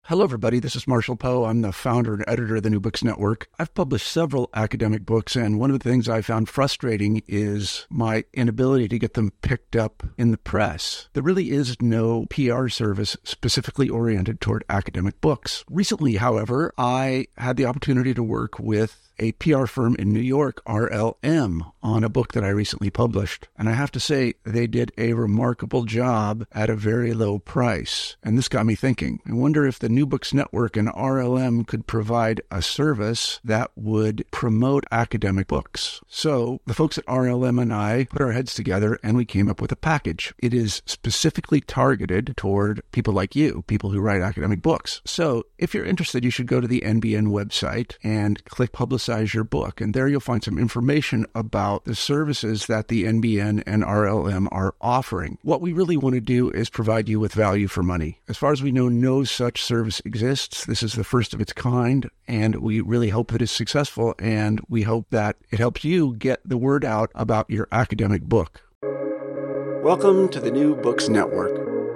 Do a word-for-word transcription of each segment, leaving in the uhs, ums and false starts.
Hello, everybody. This is Marshall Poe. I'm the founder and editor of the New Books Network. I've published several academic books, and one of the things I found frustrating is my inability to get them picked up in the press. There really is no P R service specifically oriented toward academic books. Recently, however, I had the opportunity to work with a P R firm in New York, R L M, on a book that I recently published. And I have to say, they did a remarkable job at a very low price. And this got me thinking. I wonder if the New Books Network and R L M could provide a service that would promote academic books. So the folks at R L M and I put our heads together and we came up with a package. It is specifically targeted toward people like you, people who write academic books. So if you're interested, you should go to the N B N website and click Publicize your book. And there you'll find some information about the services that the N B N and R L M are offering. What we really want to do is provide you with value for money. As far as we know, no such service exists. This is the first of its kind, and we really hope that it's successful, and we hope that it helps you get the word out about your academic book. Welcome to the New Books Network.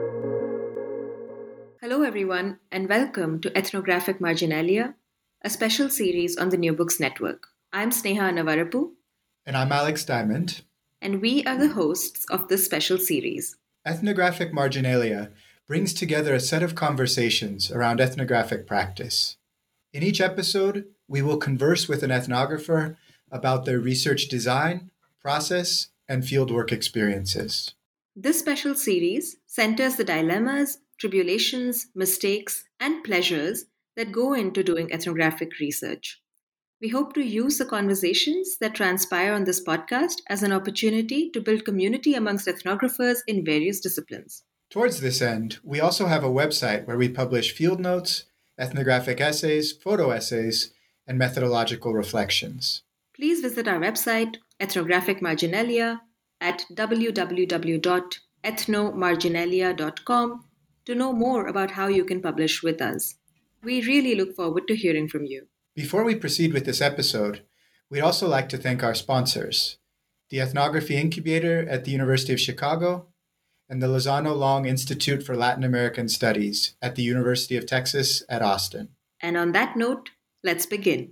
Hello, everyone, and welcome to Ethnographic Marginalia, a special series on the New Books Network. I'm Sneha Navarapu. And I'm Alex Diamond. And we are the hosts of this special series. Ethnographic Marginalia brings together a set of conversations around ethnographic practice. In each episode, we will converse with an ethnographer about their research design, process, and fieldwork experiences. This special series centers the dilemmas, tribulations, mistakes, and pleasures that go into doing ethnographic research. We hope to use the conversations that transpire on this podcast as an opportunity to build community amongst ethnographers in various disciplines. Towards this end, we also have a website where we publish field notes, ethnographic essays, photo essays, and methodological reflections. Please visit our website, Ethnographic Marginalia, at w w w dot ethno marginalia dot com to know more about how you can publish with us. We really look forward to hearing from you. Before we proceed with this episode, we'd also like to thank our sponsors, the Ethnography Incubator at the University of Chicago and the Lozano Long Institute for Latin American Studies at the University of Texas at Austin. And on that note, let's begin.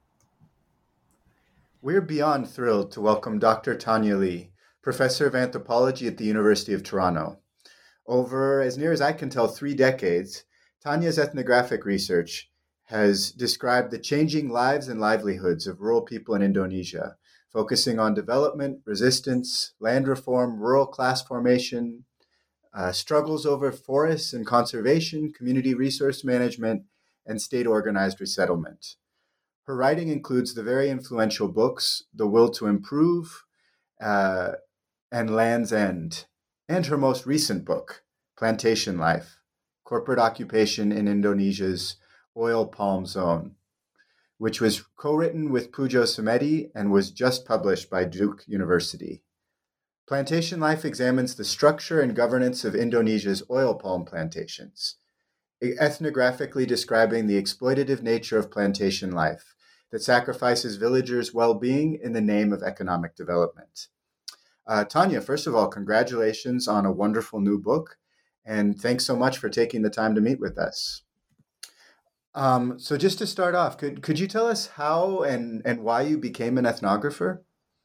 We're beyond thrilled to welcome Doctor Tanya Lee, Professor of Anthropology at the University of Toronto. Over, as near as I can tell, three decades, Tanya's ethnographic research has described the changing lives and livelihoods of rural people in Indonesia, focusing on development, resistance, land reform, rural class formation, uh, struggles over forests and conservation, community resource management, and state-organized resettlement. Her writing includes the very influential books The Will to Improve uh, and Land's End, and her most recent book, Plantation Life, Corporate Occupation in Indonesia's Oil Palm Zone, which was co-written with Pujo Sumedi and was just published by Duke University. Plantation Life examines the structure and governance of Indonesia's oil palm plantations, ethnographically describing the exploitative nature of plantation life that sacrifices villagers' well-being in the name of economic development. Uh, Tanya, first of all, congratulations on a wonderful new book. And thanks so much for taking the time to meet with us. Um, so just to start off, could could you tell us how and, and why you became an ethnographer?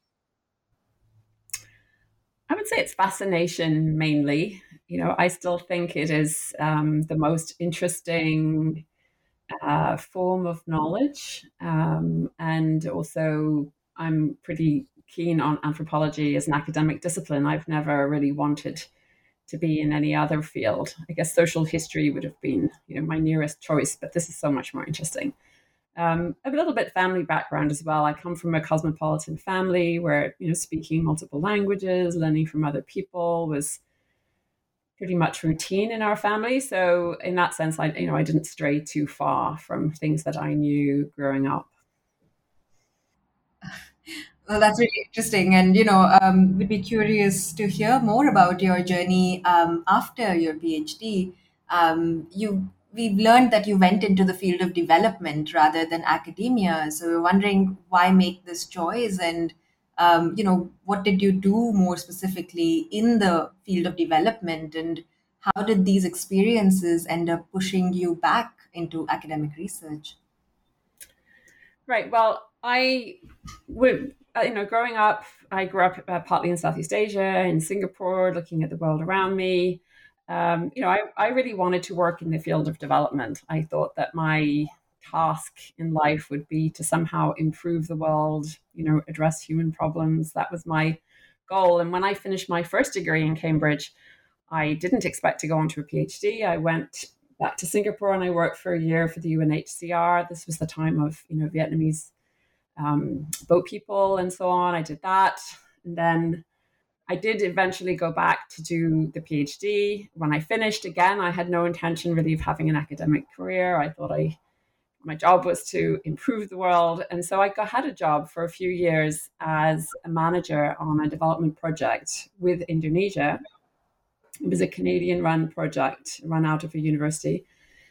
I would say it's fascination mainly. You know, I still think it is um, the most interesting uh, form of knowledge. Um, and also, I'm pretty keen on anthropology as an academic discipline. I've never really wanted to be in any other field. I guess social history would have been, you know, my nearest choice, but this is so much more interesting. Um, a little bit family background as well. I come from a cosmopolitan family where, you know, speaking multiple languages, learning from other people was pretty much routine in our family. So in that sense, I, you know, I didn't stray too far from things that I knew growing up. Well, that's really interesting. And, you know, um, we'd be curious to hear more about your journey um, after your PhD. Um, you, we've learned that you went into the field of development rather than academia. So we're wondering why make this choice and, um, you know, what did you do more specifically in the field of development? And how did these experiences end up pushing you back into academic research? Right. Well, I would, uh, you know, growing up, I grew up uh, partly in Southeast Asia, in Singapore, looking at the world around me. Um, you know, I, I really wanted to work in the field of development. I thought that my task in life would be to somehow improve the world, you know, address human problems. That was my goal. And when I finished my first degree in Cambridge, I didn't expect to go on to a PhD. I went back to Singapore and I worked for a year for the U N H C R. This was the time of, you know, Vietnamese um, boat people and so on. I did that. And then I did eventually go back to do the PhD. When I finished, again, I had no intention really of having an academic career. I thought I my job was to improve the world. And so I got, had a job for a few years as a manager on a development project with Indonesia. It was a Canadian-run project run out of a university.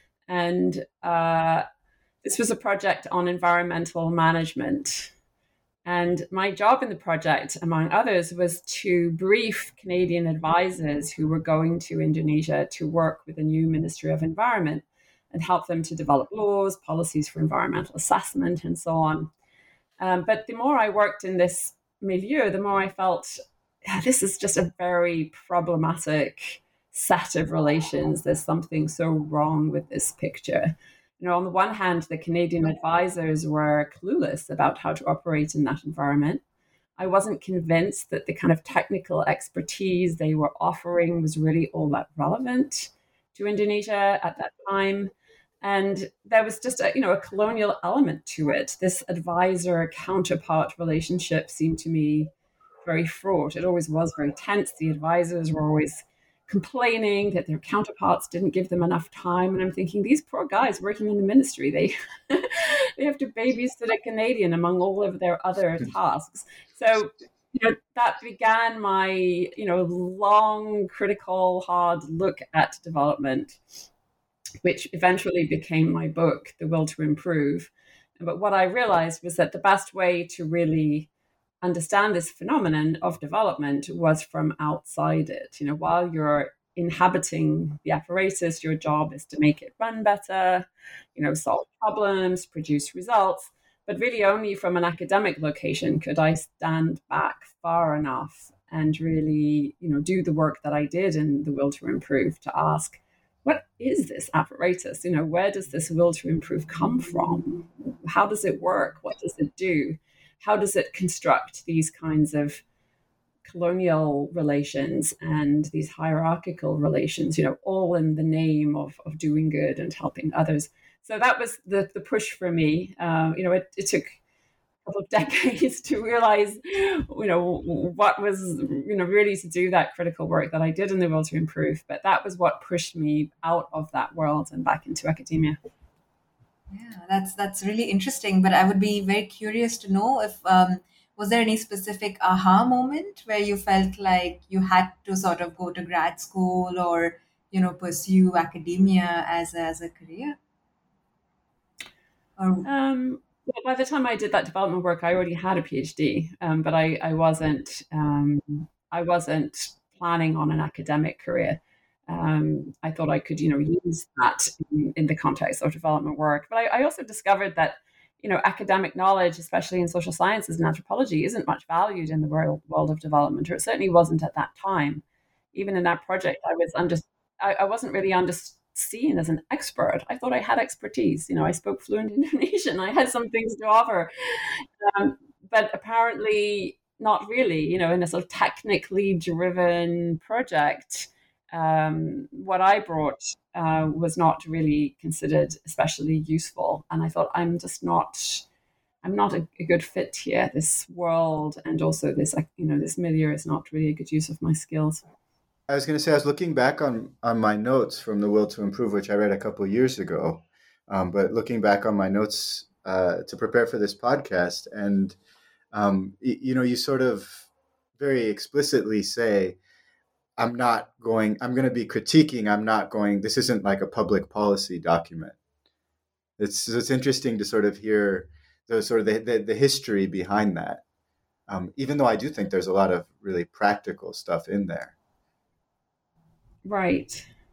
And uh, this was a project on environmental management. And my job in the project, among others, was to brief Canadian advisors who were going to Indonesia to work with the new Ministry of Environment and help them to develop laws, policies for environmental assessment, and so on. Um, but the more I worked in this milieu, the more I felt, yeah, this is just a very problematic set of relations. There's something so wrong with this picture. You know, on the one hand, the Canadian advisors were clueless about how to operate in that environment. I wasn't convinced that the kind of technical expertise they were offering was really all that relevant to Indonesia at that time. And there was just a, you know, a colonial element to it. This advisor counterpart relationship seemed to me very fraught. It always was very tense. The advisors were always complaining that their counterparts didn't give them enough time. And I'm thinking, these poor guys working in the ministry, they they have to babysit a Canadian among all of their other tasks. So, you know, that began my, you know, long, critical, hard look at development, which eventually became my book, The Will to Improve. But what I realized was that the best way to really understand this phenomenon of development was from outside it. You know, while you're inhabiting the apparatus, your job is to make it run better, you know, solve problems, produce results. But really only from an academic location could I stand back far enough and really, you know, do the work that I did in The Will to Improve to ask, what is this apparatus? You know, where does this will to improve come from? How does it work? What does it do? How does it construct these kinds of colonial relations and these hierarchical relations, you know, all in the name of, of doing good and helping others? So that was the, the push for me. Um, you know, it, it took a couple of decades to realize, you know, what was, you know, really to do that critical work that I did in The Will to Improve. But that was what pushed me out of that world and back into academia. Yeah, that's that's really interesting. But I would be very curious to know if um, was there any specific aha moment where you felt like you had to sort of go to grad school or, you know, pursue academia as a, as a career? Or... Um, well, by the time I did that development work, I already had a PhD, um, but I, I wasn't um, I wasn't planning on an academic career. Um, I thought I could, you know, use that in, in the context of development work. But I, I also discovered that, you know, academic knowledge, especially in social sciences and anthropology, isn't much valued in the world, world of development, or it certainly wasn't at that time. Even in that project, I was under, I, I wasn't really under, seen as an expert. I thought I had expertise. You know, I spoke fluent Indonesian. I had some things to offer, um, but apparently not really. You know, in a sort of technically driven project. Um, what I brought uh, was not really considered especially useful. And I thought, I'm just not, I'm not a, a good fit here. This world and also this, you know, this milieu is not really a good use of my skills. I was going to say, I was looking back on, on my notes from The Will to Improve, which I read a couple of years ago. Um, but looking back on my notes uh, to prepare for this podcast, and, um, y- you know, you sort of very explicitly say, I'm not going, I'm going to be critiquing, I'm not going, this isn't like a public policy document. It's it's interesting to sort of hear the sort of the, the, the history behind that, um, even though I do think there's a lot of really practical stuff in there. Right.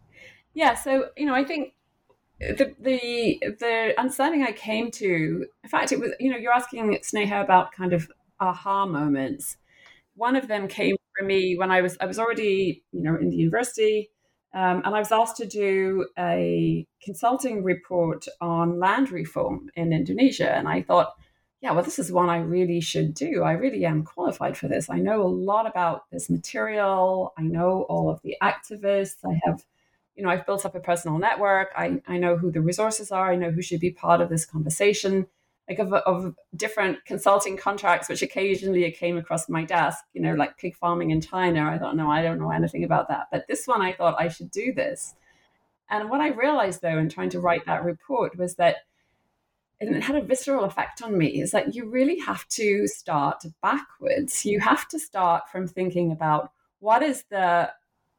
Yeah, so, you know, I think the the the understanding I came to, in fact, it was, you know, you're asking Sneha about kind of aha moments. One of them came for me when I was I was already, you know, in the university, um, and I was asked to do a consulting report on land reform in Indonesia, and I thought, yeah, well, this is one I really should do. I really am qualified for this. I know a lot about this material. I know all of the activists. I have, you know, I've built up a personal network. I, I know who the resources are. I know who should be part of this conversation. Like of, of different consulting contracts, which occasionally came across my desk, you know, like pig farming in China. I thought, no, I don't know anything about that. But this one, I thought I should do this. And what I realized, though, in trying to write that report was that, and it had a visceral effect on me, is that you really have to start backwards. You have to start from thinking about what is the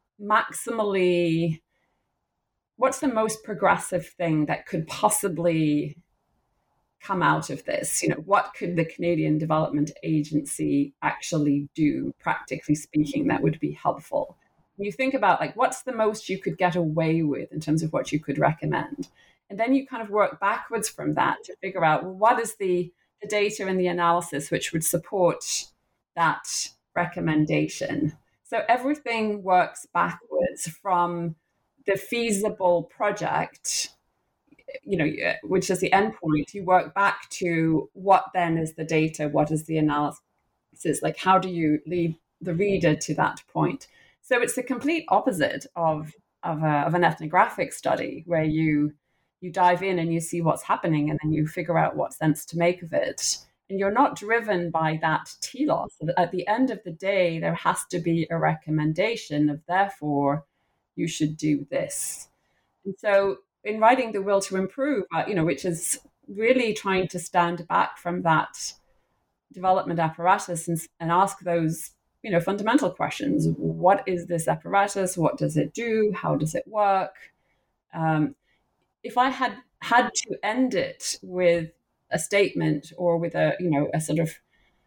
maximally, what's the most progressive thing that could possibly come out of this? You know, what could the Canadian Development Agency actually do, practically speaking, that would be helpful? You think about, like, what's the most you could get away with in terms of what you could recommend? And then you kind of work backwards from that to figure out, well, what is the, the data and the analysis which would support that recommendation? So everything works backwards from the feasible project, you know, which is the endpoint. You work back to what then is the data, what is the analysis, like how do you lead the reader to that point? So it's the complete opposite of of, a, of an ethnographic study, where you you dive in and you see what's happening, and then you figure out what sense to make of it. And you're not driven by that telos. At the end of the day, there has to be a recommendation of, therefore, you should do this. And so in writing The Will to Improve, uh, you know, which is really trying to stand back from that development apparatus and, and ask those, you know, fundamental questions. What is this apparatus? What does it do? How does it work? Um, if I had had to end it with a statement or with a, you know, a sort of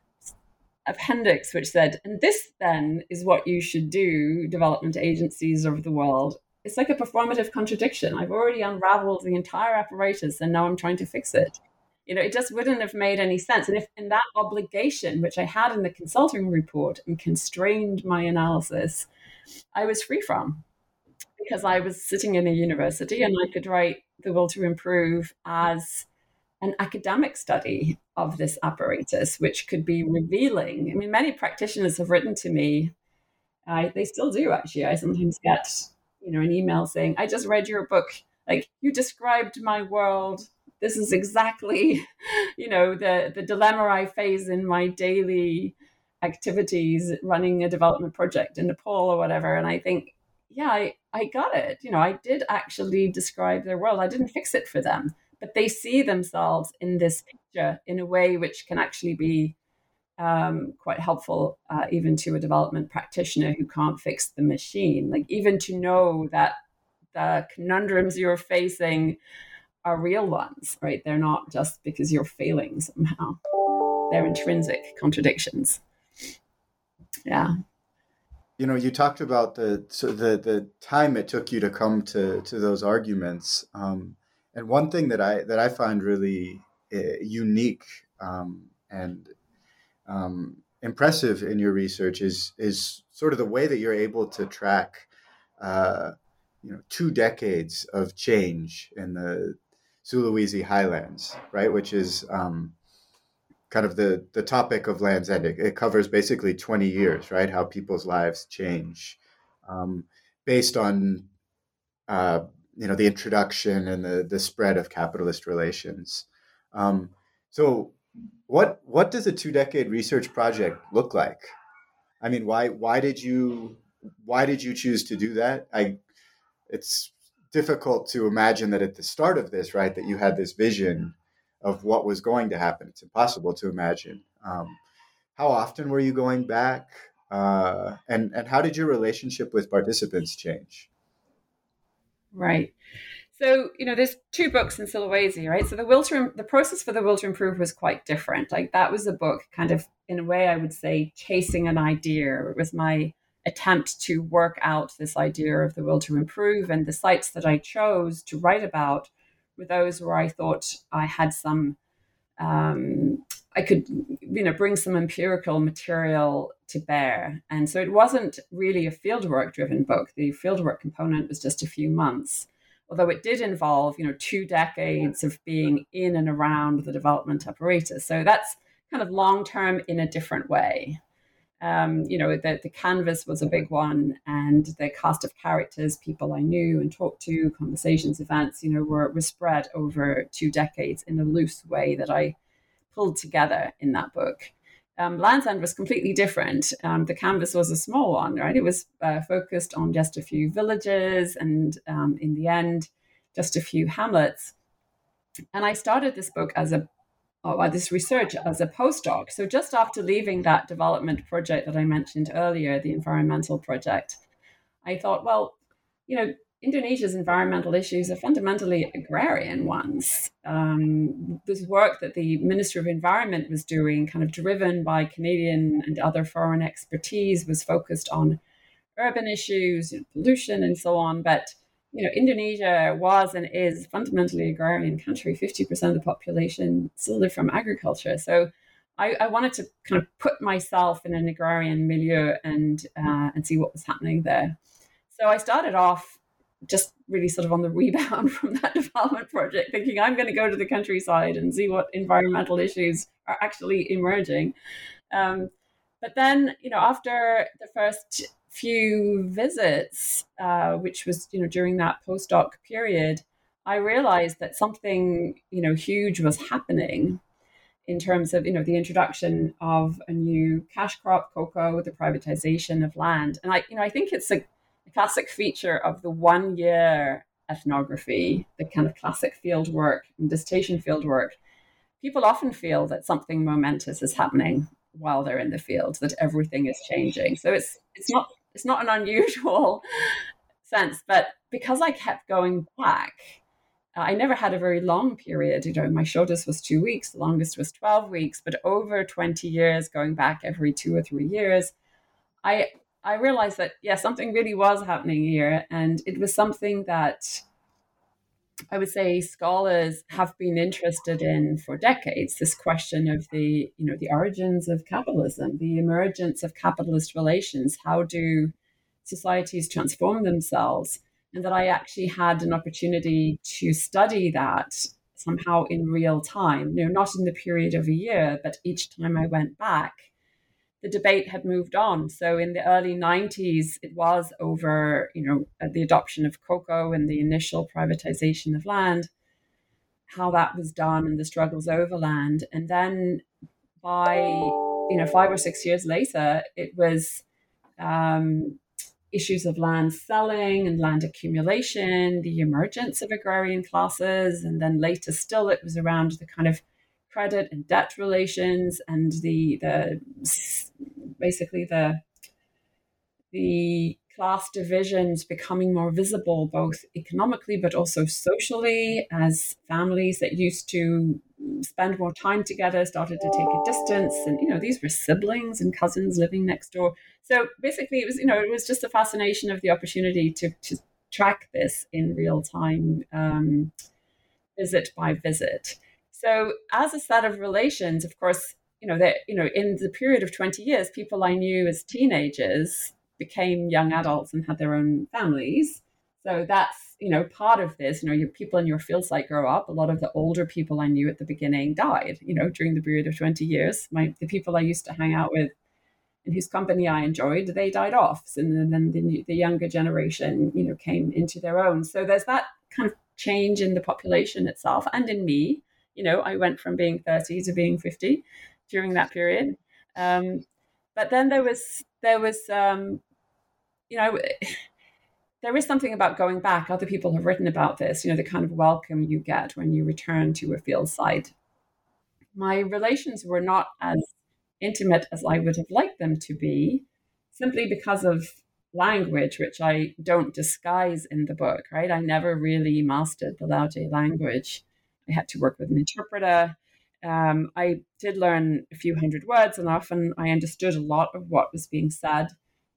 appendix which said, and this then is what you should do, development agencies of the world, it's like a performative contradiction. I've already unraveled the entire apparatus and now I'm trying to fix it. You know, it just wouldn't have made any sense. And if in that obligation, which I had in the consulting report and constrained my analysis, I was free from, because I was sitting in a university and I could write The Will to Improve as an academic study of this apparatus, which could be revealing. I mean, many practitioners have written to me. Uh, they still do, actually. I sometimes get, you know, an email saying, I just read your book. Like, you described my world. This is exactly, you know, the, the dilemma I face in my daily activities, running a development project in Nepal or whatever. And I think, yeah, I, I got it. You know, I did actually describe their world. I didn't fix it for them, but they see themselves in this picture in a way which can actually be um, quite helpful, uh, even to a development practitioner who can't fix the machine. Like, even to know that the conundrums you're facing are real ones, right? They're not just because you're failing somehow. They're intrinsic contradictions. Yeah. You know, you talked about the so the the time it took you to come to to those arguments, um, and one thing that I that I find really uh, unique um, and um, impressive in your research is is sort of the way that you're able to track, uh, you know, two decades of change in the Sulawesi Highlands, right? Which is um, kind of the, the topic of Land's End. It, it covers basically twenty years, right? How people's lives change um, based on, uh, you know, the introduction and the, the spread of capitalist relations. Um, so what what does a two decade research project look like? I mean, why why did you why did you choose to do that? I it's difficult to imagine that at the start of this, right, that you had this vision of what was going to happen. It's impossible to imagine. Um, how often were you going back? Uh, and, and how did your relationship with participants change? Right. So, you know, there's two books in Sulawesi, right? So the will to, the process for The Will to Improve was quite different. Like, that was a book kind of, in a way, I would say, chasing an idea. It was my attempt to work out this idea of the will to improve. And the sites that I chose to write about were those where I thought I had some, um, I could, you know, bring some empirical material to bear. And so it wasn't really a fieldwork driven book. The fieldwork component was just a few months, although it did involve, you know, two decades of being in and around the development apparatus. So that's kind of long-term in a different way. Um, you know, the, the canvas was a big one, and the cast of characters, people I knew and talked to, conversations, events, you know, were, were spread over two decades in a loose way that I pulled together in that book. Um, Land's End was completely different. Um, the canvas was a small one, right? It was uh, focused on just a few villages and um, in the end, just a few hamlets. And I started this book as a Oh, this research as a postdoc. So just after leaving that development project that I mentioned earlier, the environmental project, I thought, well, you know, Indonesia's environmental issues are fundamentally agrarian ones. Um, this work that the Minister of Environment was doing, kind of driven by Canadian and other foreign expertise, was focused on urban issues, you know, pollution and so on. But you know, Indonesia was and is fundamentally agrarian country. fifty percent of the population still live from agriculture. So I, I wanted to kind of put myself in an agrarian milieu and uh, and see what was happening there. So I started off just really sort of on the rebound from that development project, thinking I'm going to go to the countryside and see what environmental issues are actually emerging. Um, but then, you know, after the first few visits, uh, which was, you know, during that postdoc period, I realized that something, you know, huge was happening in terms of, you know, the introduction of a new cash crop, cocoa, the privatization of land. And I, you know, I think it's a, a classic feature of the one year ethnography, the kind of classic field work and dissertation field work. People often feel that something momentous is happening while they're in the field, that everything is changing. So it's it's not it's not an unusual sense, but because I kept going back, uh, I never had a very long period. You know, my shortest was two weeks, the longest was twelve weeks, but over twenty years, going back every two or three years, I I realized that, yeah, something really was happening here, and it was something that I would say scholars have been interested in for decades, this question of the, you know, the origins of capitalism, the emergence of capitalist relations. How do societies transform themselves? And that I actually had an opportunity to study that somehow in real time, you know, not in the period of a year, but each time I went back, the debate had moved on. So in the early nineties, it was over, you know, the adoption of cocoa and the initial privatization of land, how that was done and the struggles over land. And then by, you know, five or six years later, it was um, issues of land selling and land accumulation, the emergence of agrarian classes. And then later still, it was around the kind of credit and debt relations and the the basically the the class divisions becoming more visible, both economically but also socially, as families that used to spend more time together started to take a distance. And you know, these were siblings and cousins living next door. So basically, it was, you know, it was just a fascination of the opportunity to to track this in real time, um, visit by visit. So as a set of relations, of course, you know, that, you know, in the period of twenty years, people I knew as teenagers became young adults and had their own families. So that's, you know, part of this. You know, your people in your field site grow up. A lot of the older people I knew at the beginning died, you know, during the period of twenty years. My the people I used to hang out with and whose company I enjoyed, they died off. And then the, the younger generation, you know, came into their own. So there's that kind of change in the population itself and in me. You know, I went from being thirty to being fifty during that period. Um, but then there was, there was, um, you know, there is something about going back. Other people have written about this, you know, the kind of welcome you get when you return to a field site. My relations were not as intimate as I would have liked them to be, simply because of language, which I don't disguise in the book, right? I never really mastered the Laoji language. I had to work with an interpreter. Um, I did learn a few hundred words, and often I understood a lot of what was being said.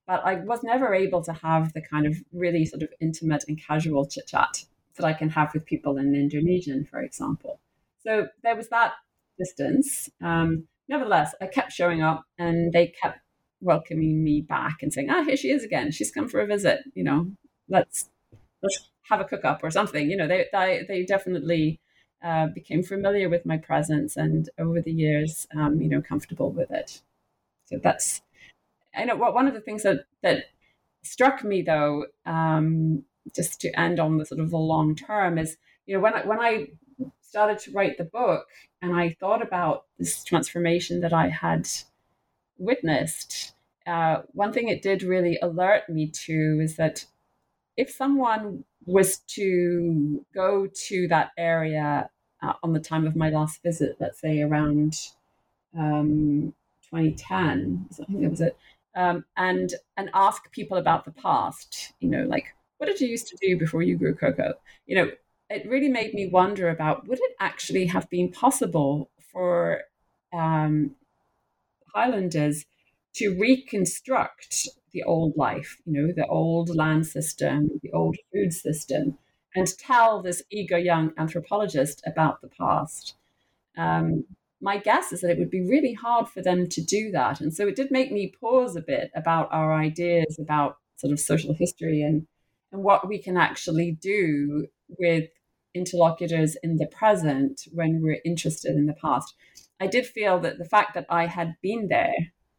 but I was never able to have the kind of really sort of intimate and casual chit chat that I can have with people in Indonesian, for example. So there was that distance. Um, nevertheless, I kept showing up, and they kept welcoming me back and saying, "Ah, here she is again. She's come for a visit. You know, let's let's have a cook up or something." You know, they they, they definitely uh, became familiar with my presence, and over the years, um, you know, comfortable with it. So that's, I know what one of the things that that struck me though, um, just to end on the sort of the long term, is, you know, when I when I started to write the book and I thought about this transformation that I had witnessed, uh, one thing it did really alert me to is that if someone was to go to that area uh, on the time of my last visit, let's say around um, twenty ten, I think that was it, um, and and ask people about the past, you know, like, what did you used to do before you grew cocoa? You know, it really made me wonder about, would it actually have been possible for um, Highlanders to reconstruct the old life, you know, the old land system, the old food system, and tell this eager young anthropologist about the past? Um, my guess is that it would be really hard for them to do that. And so it did make me pause a bit about our ideas about sort of social history and, and what we can actually do with interlocutors in the present when we're interested in the past. I did feel that the fact that I had been there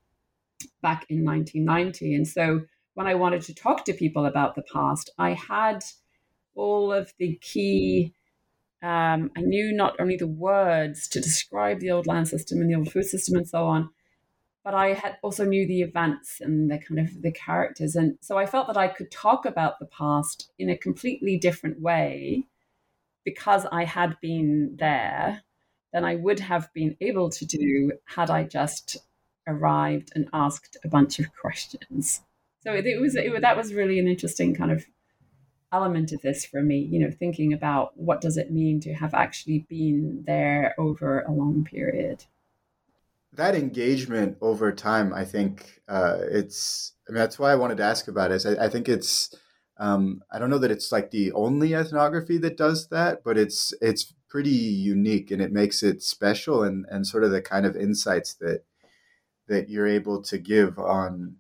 back in nineteen ninety, and so when I wanted to talk to people about the past, I had all of the key, um, I knew not only the words to describe the old land system and the old food system and so on, but I had also knew the events and the kind of the characters. And so I felt that I could talk about the past in a completely different way because I had been there than I would have been able to do had I just arrived and asked a bunch of questions. So it, it was it, that was really an interesting kind of element of this for me, you know, thinking about what does it mean to have actually been there over a long period. That engagement over time, I think uh, it's, I mean, that's why I wanted to ask about it. Is I, I think it's, um, I don't know that it's like the only ethnography that does that, but it's it's pretty unique, and it makes it special, and, and sort of the kind of insights that that you're able to give on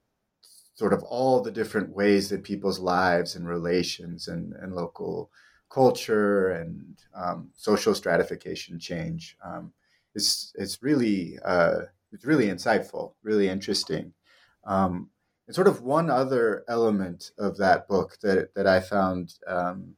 sort of all the different ways that people's lives and relations and, and local culture and um, social stratification change. Um, it's it's really uh, it's really insightful, really interesting. Um, and sort of one other element of that book that that I found um,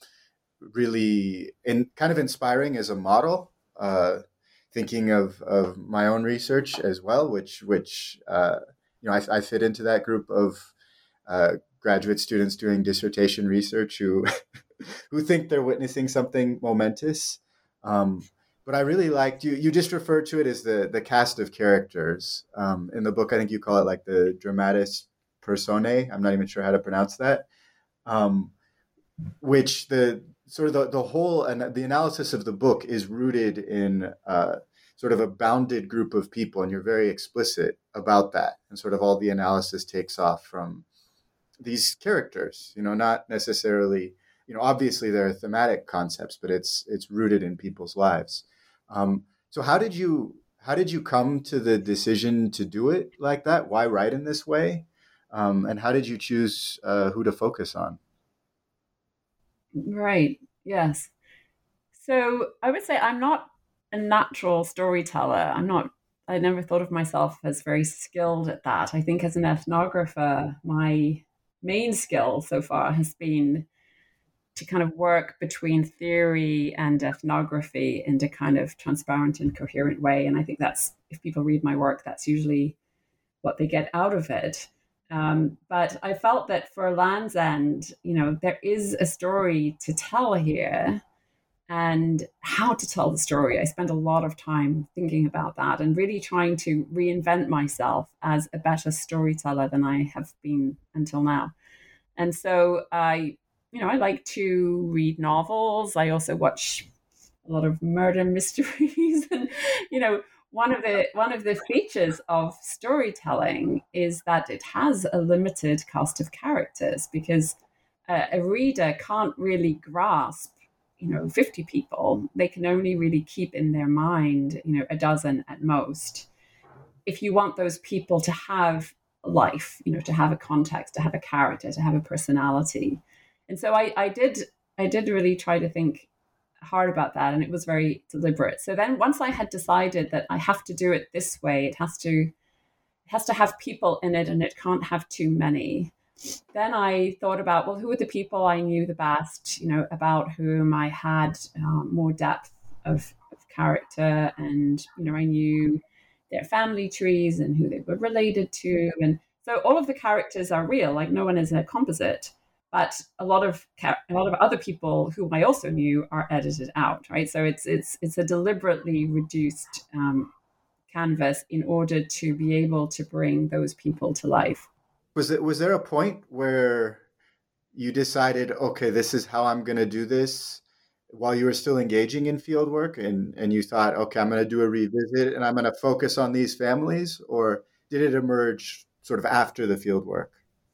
really in kind of inspiring as a model, uh, thinking of of my own research as well, which which uh, you know I, I fit into that group of uh, graduate students doing dissertation research who who think they're witnessing something momentous. Um, but I really liked you. You just referred to it as the the cast of characters um, in the book. I think you call it like the dramatis personae. I'm not even sure how to pronounce that. Um, which the sort of the, the whole and the analysis of the book is rooted in uh, sort of a bounded group of people, and you're very explicit about that. And sort of all the analysis takes off from these characters. You know, not necessarily. You know, obviously there are thematic concepts, but it's it's rooted in people's lives. Um, so how did you how did you come to the decision to do it like that? Why write in this way? Um, and how did you choose uh, who to focus on? Right. Yes. So I would say I'm not a natural storyteller. I'm not. I never thought of myself as very skilled at that. I think as an ethnographer, my main skill so far has been to kind of work between theory and ethnography in a kind of transparent and coherent way. And I think that's, if people read my work, that's usually what they get out of it. Um, but I felt that for Land's End, you know, there is a story to tell here, and how to tell the story. I spent a lot of time thinking about that and really trying to reinvent myself as a better storyteller than I have been until now. And so I You know, I like to read novels. I also watch a lot of murder mysteries. And, you know, one of the one of the features of storytelling is that it has a limited cast of characters, because uh, a reader can't really grasp, you know, fifty people. They can only really keep in their mind, you know, a dozen at most. If you want those people to have life, you know, to have a context, to have a character, to have a personality. And so I, I did I did really try to think hard about that, and it was very deliberate. So then once I had decided that I have to do it this way, it has to it has to have people in it and it can't have too many. Then I thought about, well, who were the people I knew the best, you know, about whom I had um, more depth of, of character, and, you know, I knew their family trees and who they were related to. And so all of the characters are real, like no one is a composite. But a lot of a lot of other people who I also knew are edited out, right? So it's it's it's a deliberately reduced um, canvas in order to be able to bring those people to life. Was it was there a point where you decided, okay, this is how I'm going to do this, while you were still engaging in field work, and and you thought, okay, I'm going to do a revisit and I'm going to focus on these families, or did it emerge sort of after the field work?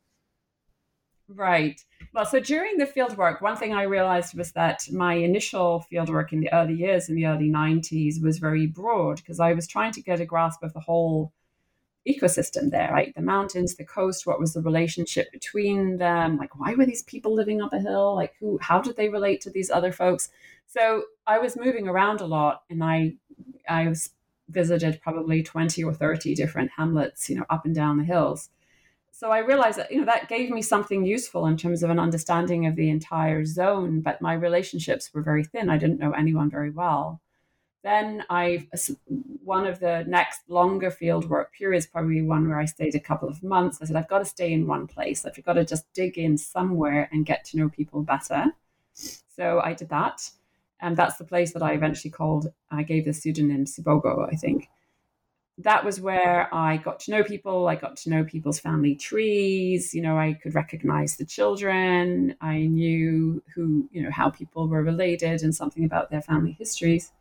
Right. Well, so during the fieldwork, one thing I realized was that my initial fieldwork in the early years, in the early nineties, was very broad, because I was trying to get a grasp of the whole ecosystem there, right? The mountains, the coast, what was the relationship between them? Like, why were these people living up a hill? Like, who, how did they relate to these other folks? So I was moving around a lot, and I, I was visited probably twenty or thirty different hamlets, you know, up and down the hills. So I realized that, you know, that gave me something useful in terms of an understanding of the entire zone, but my relationships were very thin. I didn't know anyone very well. Then I, one of the next longer fieldwork periods, probably one where I stayed a couple of months, I said, I've got to stay in one place. I've got to just dig in somewhere and get to know people better. So I did that. And that's the place that I eventually called, I gave the pseudonym Sibogo, I think. That was where I got to know people. I got to know people's family trees. You know, I could recognize the children. I knew who, you know, how people were related and something about their family histories.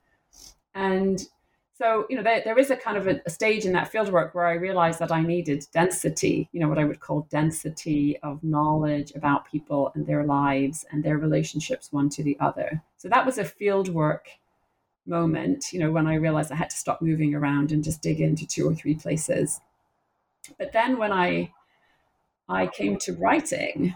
And so, you know, there, there is a kind of a, a stage in that fieldwork where I realized that I needed density, you know, what I would call density of knowledge about people and their lives and their relationships one to the other. So that was a fieldwork moment, you know, when I realized I had to stop moving around and just dig into two or three places. But then when I I came to writing,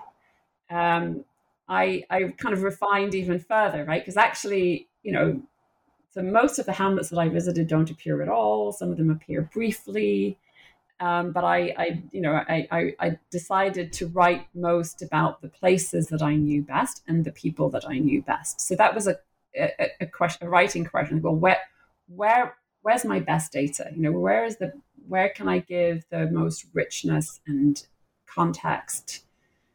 um, I I kind of refined even further, right? Because actually, you know, so most of the hamlets that I visited don't appear at all. Some of them appear briefly. Um, but I, I, you know, I, I, I decided to write most about the places that I knew best and the people that I knew best. So that was a A, a question, a writing question. Well, where, where, where's my best data? You know, where is the, where can I give the most richness and context?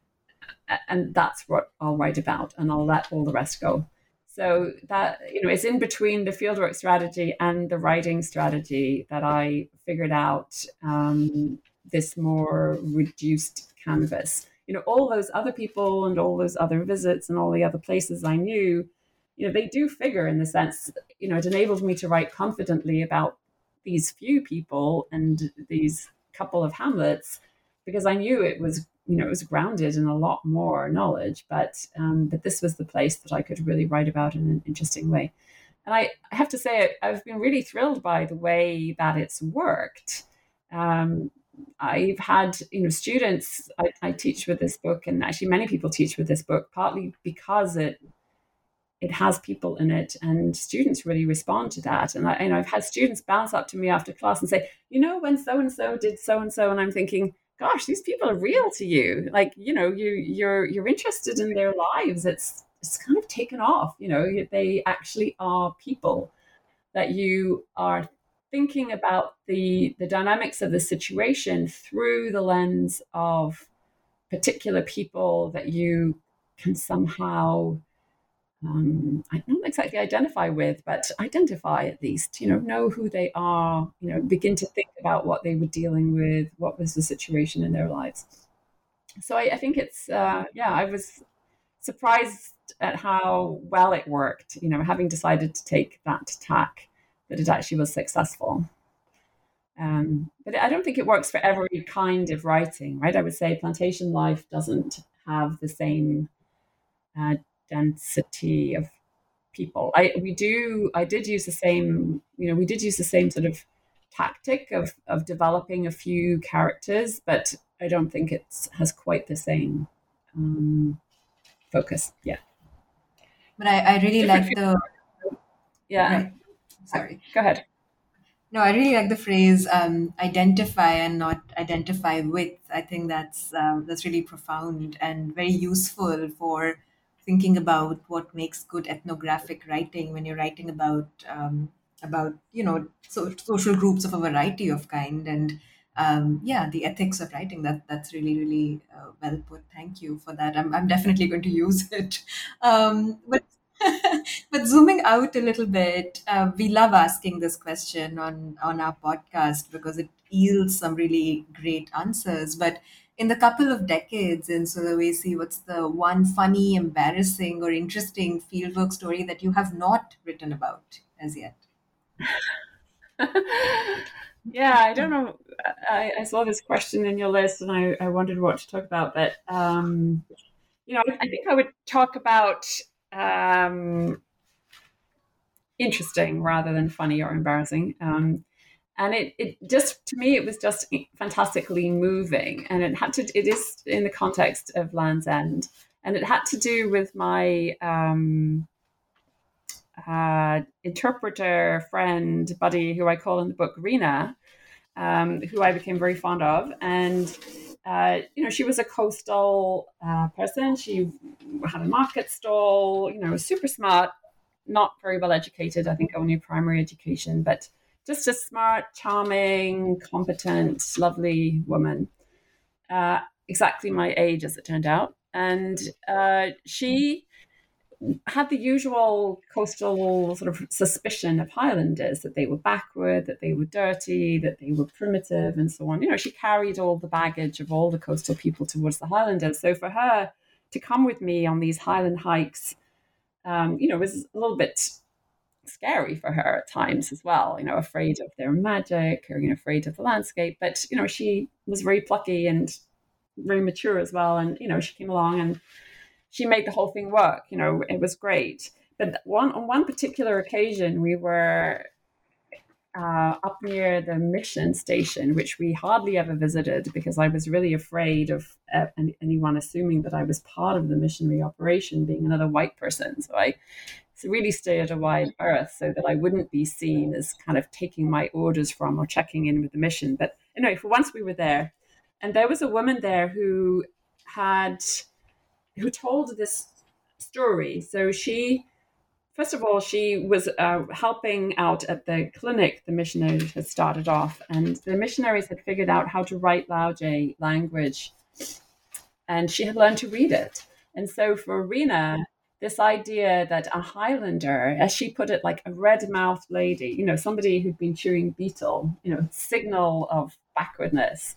And that's what I'll write about, and I'll let all the rest go. So that, you know, it's in between the fieldwork strategy and the writing strategy that I figured out um, this more reduced canvas. You know, all those other people and all those other visits and all the other places I knew, you know, they do figure in the sense, you know, it enabled me to write confidently about these few people and these couple of hamlets, because I knew it was, you know, it was grounded in a lot more knowledge, but um, but this was the place that I could really write about in an interesting way. And I, I have to say, I've been really thrilled by the way that it's worked. Um, I've had, you know, students, I, I teach with this book, and actually many people teach with this book, partly because it it has people in it, and students really respond to that. And I, you know, I've had students bounce up to me after class and say, you know, when so-and-so did so-and-so, and I'm thinking, gosh, these people are real to you. Like, you know, you, you're, you're interested in their lives. It's, it's kind of taken off, you know, they actually are people that you are thinking about the, the dynamics of the situation through the lens of particular people that you can somehow Um, I don't exactly identify with, but identify at least, you know, know who they are, you know, begin to think about what they were dealing with, what was the situation in their lives. So I, I think it's, uh, yeah, I was surprised at how well it worked, you know, having decided to take that tack, that it actually was successful. Um, but I don't think it works for every kind of writing, right? I would say plantation life doesn't have the same uh, density of people. I we do I did use the same, you know, we did use the same sort of tactic of of developing a few characters, but I don't think it has quite the same um, focus. Yeah. But I, I really Different like the Yeah. right. Sorry. Go ahead. No, I really like the phrase um, "identify" and not "identify with." I think that's um, that's really profound and very useful for thinking about what makes good ethnographic writing when you're writing about um, about you know so, social groups of a variety of kind and um, yeah, the ethics of writing. That that's really really uh, well put. Thank you for that. I'm I'm definitely going to use it. Um, but but zooming out a little bit, uh, we love asking this question on, on our podcast because it yields some really great answers. But in the couple of decades in Sulawesi, what's the one funny, embarrassing, or interesting fieldwork story that you have not written about as yet? Yeah, I don't know. I, I saw this question in your list and I, I wondered what to talk about. But, um, you know, I, I think I would talk about um, interesting rather than funny or embarrassing. Um, and it, it just, to me, it was just fantastically moving. And it had to, it is in the context of Land's End. And it had to do with my um, uh, interpreter, friend, buddy, who I call in the book Rena, um, who I became very fond of. And, uh, you know, she was a coastal uh, person. She had a market stall, you know, super smart, not very well educated, I think only primary education, but just a smart, charming, competent, lovely woman. Uh, exactly my age, as it turned out. And uh, she had the usual coastal sort of suspicion of Highlanders, that they were backward, that they were dirty, that they were primitive, and so on. You know, she carried all the baggage of all the coastal people towards the Highlanders. So for her to come with me on these Highland hikes, um, you know, was a little bit scary for her at times as well, you know, afraid of their magic or, you know, afraid of the landscape. But, you know, she was very plucky and very mature as well. And, you know, she came along and she made the whole thing work. You know, it was great. But one on one particular occasion, we were uh, up near the mission station, which we hardly ever visited because I was really afraid of uh, anyone assuming that I was part of the missionary operation, being another white person. So I really stayed a wide berth so that I wouldn't be seen as kind of taking my orders from or checking in with the mission. But anyway, for once we were there, and there was a woman there who had who told this story. So she, first of all, she was uh, helping out at the clinic the missionaries had started off, and the missionaries had figured out how to write Laogai language, and she had learned to read it. And so for Rena, this idea that a Highlander, as she put it, like a red-mouthed lady, you know, somebody who'd been chewing betel, you know, signal of backwardness,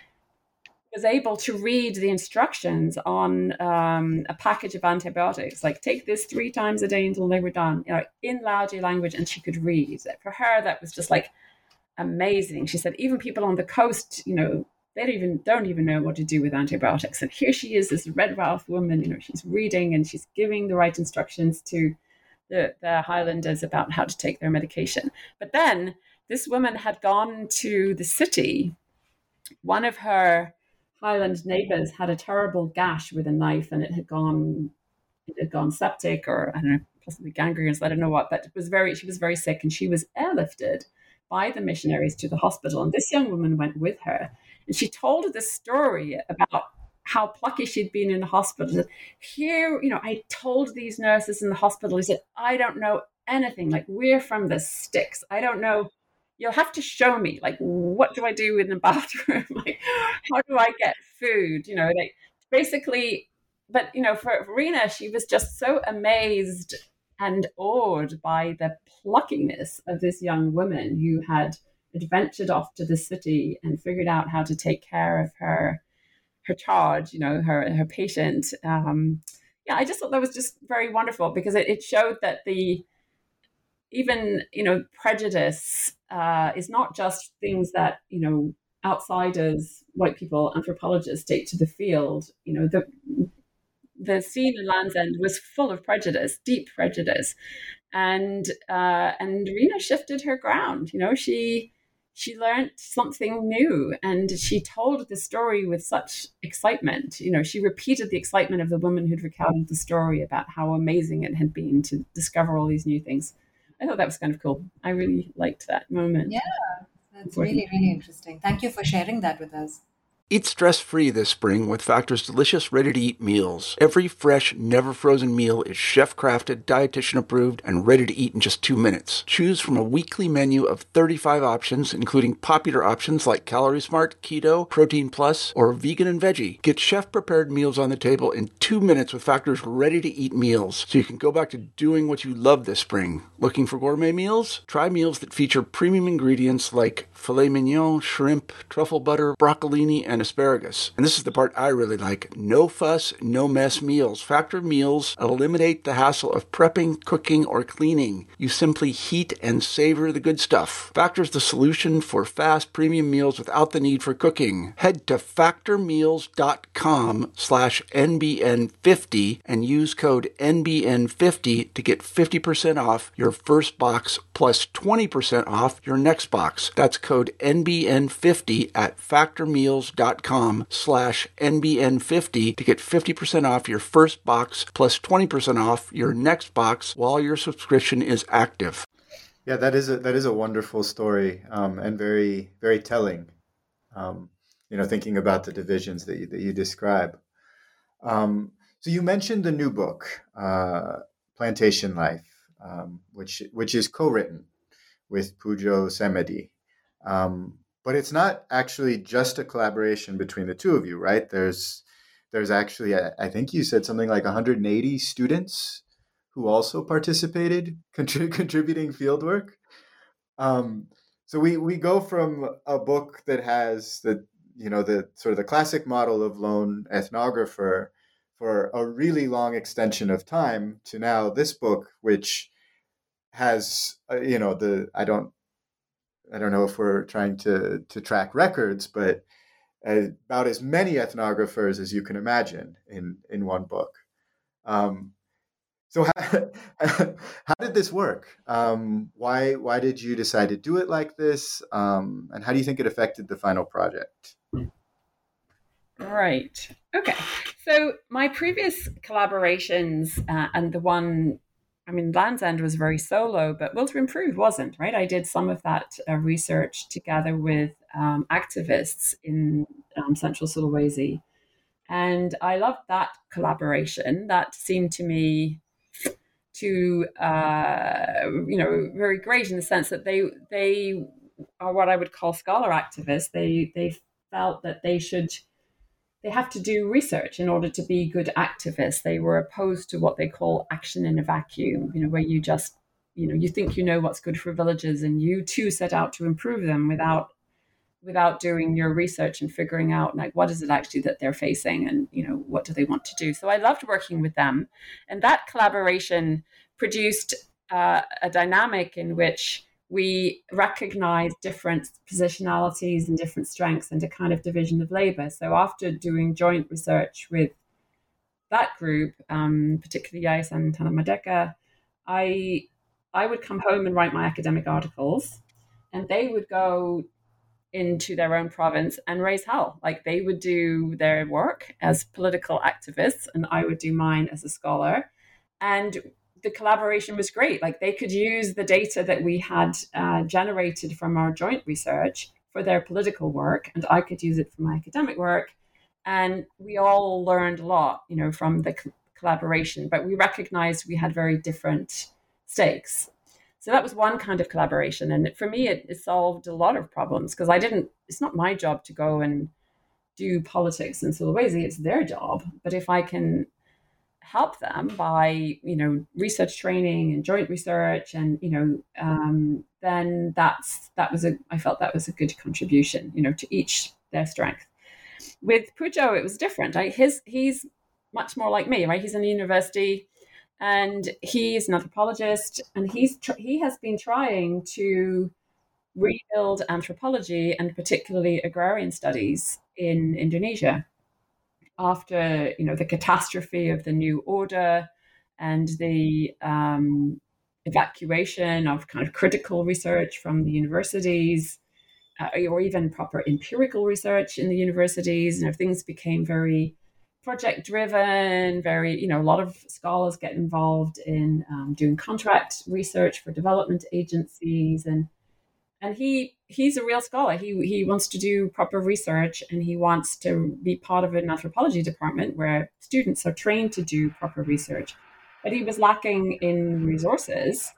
was able to read the instructions on um, a package of antibiotics, like take this three times a day until they were done, you know, in Laogai language, and she could read. For her, that was just like amazing. She said, even people on the coast, you know, they don't even don't even know what to do with antibiotics. And here she is, this red-mouthed woman, you know, she's reading and she's giving the right instructions to the, the Highlanders about how to take their medication. But then this woman had gone to the city. One of her Highland neighbors had a terrible gash with a knife, and it had gone, it had gone septic, or I don't know, possibly gangrenous. I don't know what, but it was very. She was very sick, and she was airlifted by the missionaries to the hospital. And this young woman went with her, and she told this story about how plucky she'd been in the hospital. Here, you know, I told these nurses in the hospital. He said, "I don't know anything. Like, we're from the sticks. I don't know. You'll have to show me, like, what do I do in the bathroom? Like, how do I get food? You know, like, basically." But, you know, for Rena, she was just so amazed and awed by the pluckiness of this young woman who had adventured off to the city and figured out how to take care of her her charge, you know, her her patient. Um, yeah, I just thought that was just very wonderful because it, it showed that the even, you know, prejudice uh, is not just things that, you know, outsiders, white people, anthropologists take to the field. You know, the the scene in Land's End was full of prejudice, deep prejudice, and uh, and Rena shifted her ground. You know, she she learned something new, and she told the story with such excitement. You know, she repeated the excitement of the woman who'd recounted the story about how amazing it had been to discover all these new things. I thought that was kind of cool. I really liked that moment. Yeah, that's really, really interesting. Thank you for sharing that with us. Eat stress-free this spring with Factor's delicious, ready-to-eat meals. Every fresh, never-frozen meal is chef-crafted, dietitian-approved, and ready to eat in just two minutes. Choose from a weekly menu of thirty-five options, including popular options like Calorie Smart, Keto, Protein Plus, or Vegan and Veggie. Get chef-prepared meals on the table in two minutes with Factor's ready-to-eat meals, so you can go back to doing what you love this spring. Looking for gourmet meals? Try meals that feature premium ingredients like filet mignon, shrimp, truffle butter, broccolini, and asparagus. And this is the part I really like. No fuss, no mess meals. Factor meals eliminate the hassle of prepping, cooking, or cleaning. You simply heat and savor the good stuff. Factor's the solution for fast premium meals without the need for cooking. Head to factormeals.com slash NBN50 and use code N B N fifty to get fifty percent off your first box plus twenty percent off your next box. That's code N B N fifty at factormeals.com slash NBN50 to get fifty percent off your first box plus twenty percent off your next box while your subscription is active. Yeah, that is a that is a wonderful story, um, and very very telling. Um, you know, thinking about the divisions that you, that you describe. Um, so you mentioned the new book, uh, Plantation Life, um, which which is co-written with Pujo Semedi. Um, But it's not actually just a collaboration between the two of you, right? There's there's actually, I think you said something like one hundred eighty students who also participated, contrib- contributing fieldwork. Um, so we we go from a book that has the, you know, the sort of the classic model of lone ethnographer for a really long extension of time to now this book, which has, uh, you know, the, I don't, I don't know if we're trying to, to track records, but about as many ethnographers as you can imagine in, in one book. Um, so how, how did this work? Um, why why did you decide to do it like this? Um, and how do you think it affected the final project? Right. Okay. So my previous collaborations uh, and the one, I mean, Land's End was very solo, but Will to Improve wasn't, right? I did some of that uh, research together with um, activists in um, Central Sulawesi. And I loved that collaboration. That seemed to me to, uh, you know, very great in the sense that they they are what I would call scholar activists. They they felt that they should, they have to do research in order to be good activists. They were opposed to what they call action in a vacuum, you know, where you just, you know, you think you know what's good for villages and you too set out to improve them without without doing your research and figuring out like what is it actually that they're facing and, you know, what do they want to do. So I loved working with them. And that collaboration produced uh, a dynamic in which we recognize different positionalities and different strengths and a kind of division of labor. So after doing joint research with that group, um, particularly Yayasan and Tanah Merdeka, I I would come home and write my academic articles, and they would go into their own province and raise hell. Like they would do their work as political activists, and I would do mine as a scholar. And the collaboration was great. Like they could use the data that we had uh, generated from our joint research for their political work, and I could use it for my academic work. And we all learned a lot, you know, from the co- collaboration, but we recognized we had very different stakes. So that was one kind of collaboration. And for me, it, it solved a lot of problems because I didn't, it's not my job to go and do politics in Sulawesi, it's their job. But if I can help them by, you know, research training and joint research and, you know, um, then that's, that was a, I felt that was a good contribution, you know, to each their strength. With Pujo, it was different. I, his, he's much more like me, right? He's in a university. And he is an anthropologist, and he's tr- he has been trying to rebuild anthropology and particularly agrarian studies in Indonesia after, you know, the catastrophe of the New Order and the um, evacuation of kind of critical research from the universities, uh, or even proper empirical research in the universities. You know, things became very project driven, very, you know, a lot of scholars get involved in um, doing contract research for development agencies. And and he he's a real scholar. He he wants to do proper research, and he wants to be part of an anthropology department where students are trained to do proper research. But he was lacking in resources,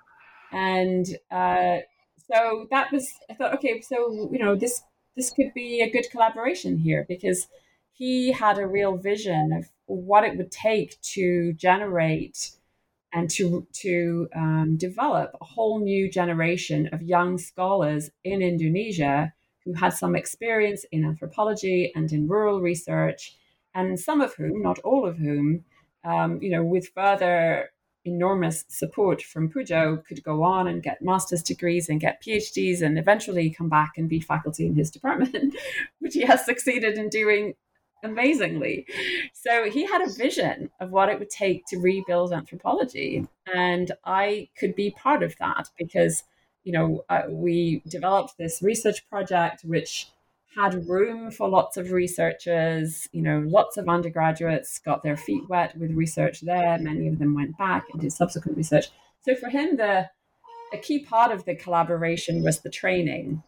and uh, so that was, I thought, okay, so you know this this could be a good collaboration here, because he had a real vision of what it would take to generate and to to um, develop a whole new generation of young scholars in Indonesia who had some experience in anthropology and in rural research, and some of whom, not all of whom, um, you know, with further enormous support from Pujo, could go on and get master's degrees and get PhDs and eventually come back and be faculty in his department, which he has succeeded in doing amazingly. So he had a vision of what it would take to rebuild anthropology, and I could be part of that because, you know, uh, we developed this research project which had room for lots of researchers. You know, lots of undergraduates got their feet wet with research there. Many of them went back and did subsequent research. So for him, the a key part of the collaboration was the training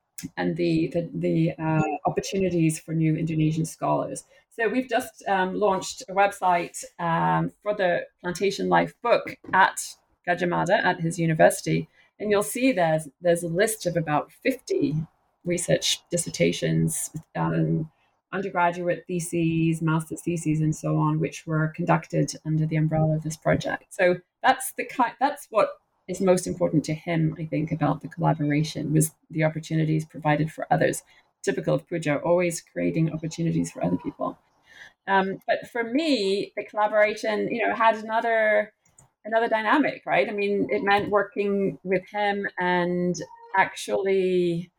and the the, the uh, opportunities for new Indonesian scholars. So we've just um, launched a website um, for the Plantation Life book at Gadjah Mada at his university, and you'll see there's there's a list of about fifty research dissertations, um, undergraduate theses, master's theses, and so on, which were conducted under the umbrella of this project. So that's the kind that's what is most important to him, I think, about the collaboration, was the opportunities provided for others. Typical of Pujo, always creating opportunities for other people. Um, but for me, the collaboration, you know, had another another dynamic, right? I mean, it meant working with him, and actually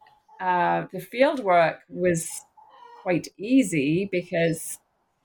uh, the field work was quite easy because,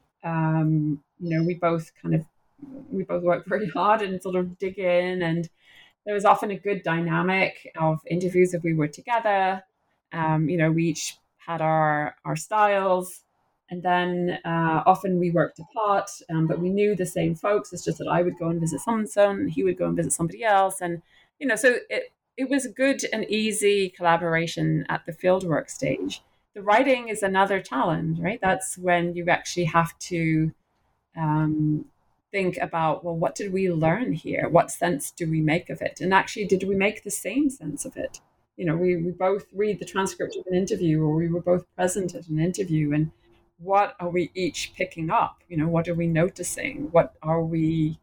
um, you know, we both kind of we both worked very hard and sort of dig in, and there was often a good dynamic of interviews if we were together. Um, you know, we each had our our styles, and then uh, often we worked apart, um, but we knew the same folks. It's just that I would go and visit so-and-so, and he would go and visit somebody else. And, you know, so it, it was a good and easy collaboration at the fieldwork stage. The writing is another challenge, right? That's when you actually have to um, think about, well, what did we learn here? What sense do we make of it? And actually, did we make the same sense of it? You know, we, we both read the transcript of an interview, or we were both present at an interview, and what are we each picking up? You know, what are we noticing? What are we